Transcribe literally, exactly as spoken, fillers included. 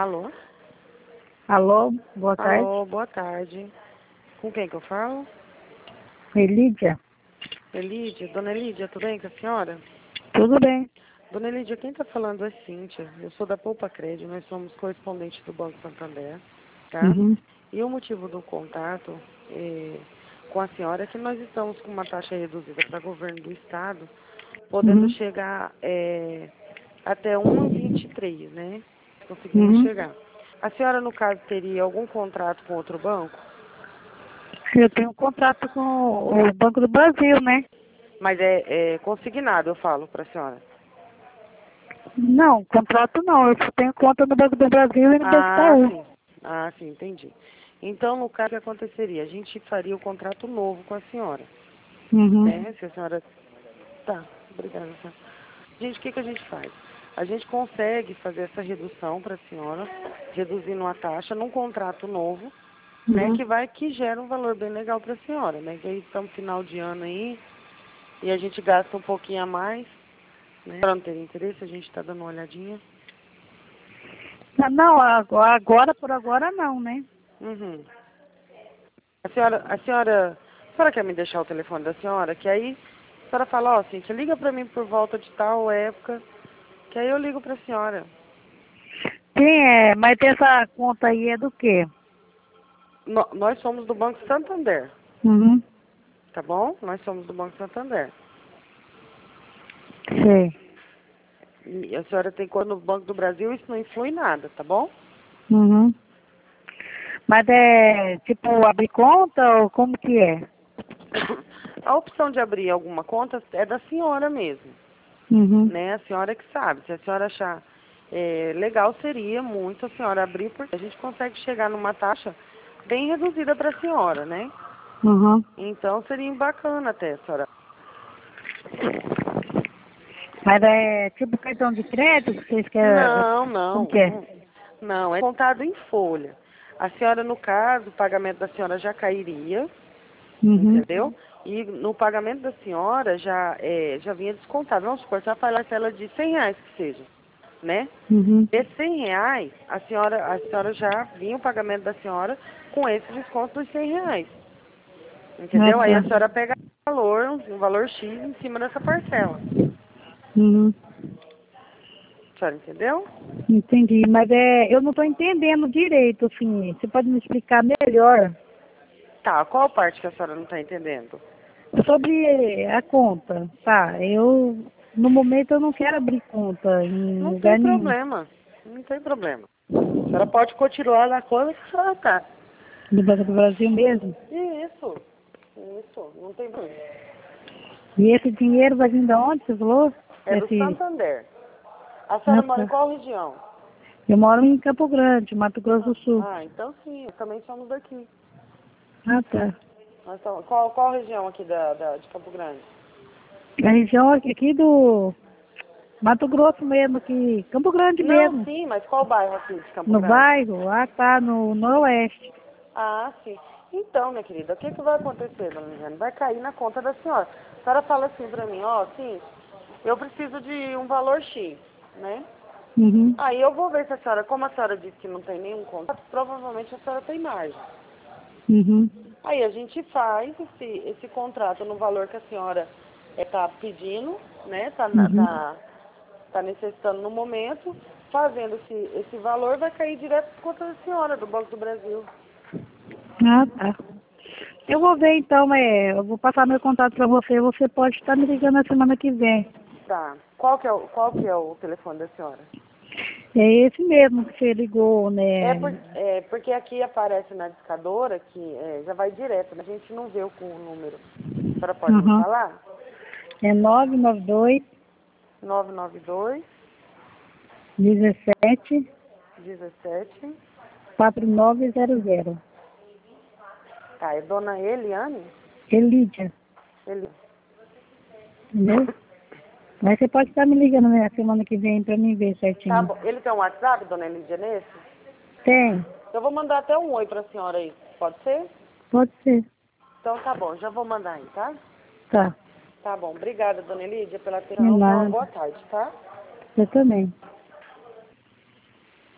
Alô? Alô, boa tarde. Alô, boa tarde. Com quem que eu falo? Elídia? Elídia? Dona Elídia, tudo bem com a senhora? Tudo bem. Dona Elídia, quem está falando é Cíntia. Eu sou da Poupa Crédito, nós somos correspondentes do Banco Santander, tá? Uhum. E o motivo do contato é, com a senhora é que nós estamos com uma taxa reduzida para governo do Estado, podendo Uhum. chegar é, até um vírgula vinte e três, né? Conseguimos Uhum. chegar. A senhora, no caso, teria algum contrato com outro banco? Eu tenho um contrato com o Banco do Brasil, né? Mas é, é consignado, eu falo para a senhora. Não, contrato não. Eu só tenho conta no Banco do Brasil e no Banco Ah, Itaú. sim. Ah, sim, entendi. Então, no caso, o que aconteceria? A gente faria o contrato novo com a senhora, Uhum. né? Se a senhora... Tá, obrigada, senhora. Gente, o que, que a gente faz? A gente consegue fazer essa redução para a senhora, reduzindo a taxa num contrato novo, né? Uhum. Que vai, que gera um valor bem legal para a senhora, né? Que aí estamos final de ano aí e a gente gasta um pouquinho a mais, né? Para não ter interesse, a gente está dando uma olhadinha. Não, não, agora, agora por agora não, né? Uhum. A senhora, a senhora, a senhora quer me deixar o telefone da senhora? Que aí a senhora fala, ó, Cíntia, liga pra mim por volta de tal época, que aí eu ligo pra senhora. Quem é? Mas essa conta aí é do quê? No- nós somos do Banco Santander, Uhum. tá bom? Nós somos do Banco Santander. Sei. E a senhora tem conta no Banco do Brasil, isso não influi em nada, tá bom? Uhum. Mas é tipo abrir conta ou como que é? A opção de abrir alguma conta é da senhora mesmo, Uhum. né? A senhora que sabe. Se a senhora achar é, legal, seria muito a senhora abrir, porque a gente consegue chegar numa taxa bem reduzida para a senhora, né? Uhum. Então seria bacana até, senhora. Mas é tipo cartão de crédito que vocês querem. Não, Como não. que é? Não, não, é contado em folha. A senhora, no caso, o pagamento da senhora já cairia, Uhum. entendeu? E no pagamento da senhora já, é, já vinha descontado. Vamos supor, se ela falar ela de cem reais que seja, né? Uhum. De cem reais, a senhora, a senhora já vinha o pagamento da senhora com esse desconto dos cem reais. Ah, Entendeu? Aí a tá. senhora pega um valor, um valor X em cima dessa parcela. Uhum. A senhora entendeu? Entendi. Mas é, eu não estou entendendo direito, assim. Você pode me explicar melhor Tá, qual parte que a senhora não está entendendo? sobre a conta? Tá, eu no momento eu não quero abrir conta em Não tem lugar nenhum. problema, não tem problema. A senhora pode continuar na conta que a senhora está. Do Banco do Brasil mesmo. Isso, isso, não tem problema. E esse dinheiro vai vir de onde, você falou? É do Esse... Santander. A Ah, senhora mora em tá. qual região? Eu moro em Campo Grande, Mato Grosso do Sul. Ah, então sim, também somos daqui. Ah, tá. Nós somos, qual, qual região aqui da, da, de Campo Grande? A região aqui aqui do Mato Grosso mesmo, aqui, Campo Grande Não, mesmo. sim, mas qual bairro aqui de Campo No Grande? bairro, ah tá, no noroeste. Ah, sim. Então, minha querida, o que, que vai acontecer, dona Liliane? Vai cair na conta da senhora. A senhora fala assim pra mim, ó, sim, eu preciso de um valor X, né? Uhum. Aí eu vou ver se a senhora, como a senhora disse que não tem nenhum contrato, provavelmente a senhora tem margem. Uhum. Aí a gente faz esse, esse contrato no valor que a senhora está pedindo, né? Está tá, Uhum. tá tá necessitando no momento. Fazendo esse, esse valor, vai cair direto por conta da senhora, do Banco do Brasil. Ah, tá. Eu vou ver então, é, eu vou passar meu contato para você, você pode estar me ligando na semana que vem. Tá. Qual que é o, qual que é o telefone da senhora? É esse mesmo que você ligou, É, né? por, é porque aqui aparece na discadora que é, já vai direto, mas a gente não vê o, com o número. A senhora pode me Uhum. falar? É nove nove dois, nove nove dois, dezessete, dezessete. quatro nove zero zero. Tá, é dona Eliane? Elídia, Eli... entendeu? Mas você pode estar me ligando na semana que vem para mim ver Tá certinho. bom. Ele tem um WhatsApp, dona Elidia, nesse? Tem? Eu vou mandar até um oi pra senhora aí. Pode ser? Pode ser. Então tá bom, já vou mandar aí, tá? Tá. Tá bom. Obrigada, dona Elídia, pela De atenção. Tenha uma nada. boa tarde, tá? Eu também.